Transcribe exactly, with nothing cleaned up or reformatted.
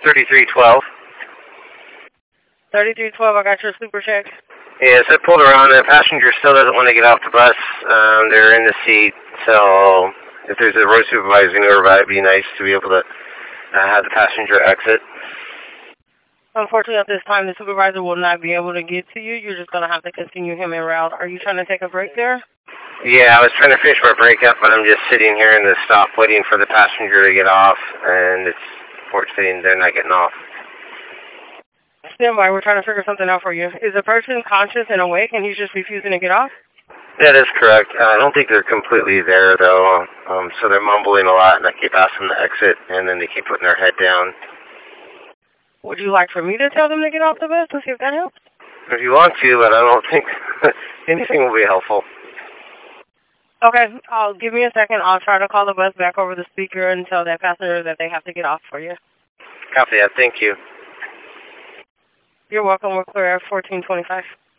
thirty-three twelve. thirty-three twelve, I got your sleeper check. Yes, I pulled around. The passenger still doesn't want to get off the bus. Um, they're in the seat, so if there's a road supervisor nearby, it'd be nice to be able to uh, have the passenger exit. Unfortunately, at this time, the supervisor will not be able to get to you. You're just going to have to continue him en route. Are you trying to take a break there? Yeah, I was trying to finish my break up, but I'm just sitting here in the stop waiting for the passenger to get off, and it's fortunately they're not getting off. Stand by. We're trying to figure something out for you. Is the person conscious and awake, and he's just refusing to get off? That is correct. Uh, I don't think they're completely there, though. Um, so they're mumbling a lot, and I keep asking them to exit, and then they keep putting their head down. Would you like for me to tell them to get off the bus to see if that helps? If you want to, but I don't think anything will be helpful. Okay. I'll give me a second. I'll try to call the bus back over the speaker and tell that passenger that they have to get off for you. Copy that. Thank you. You're welcome. We're clear at fourteen twenty-five.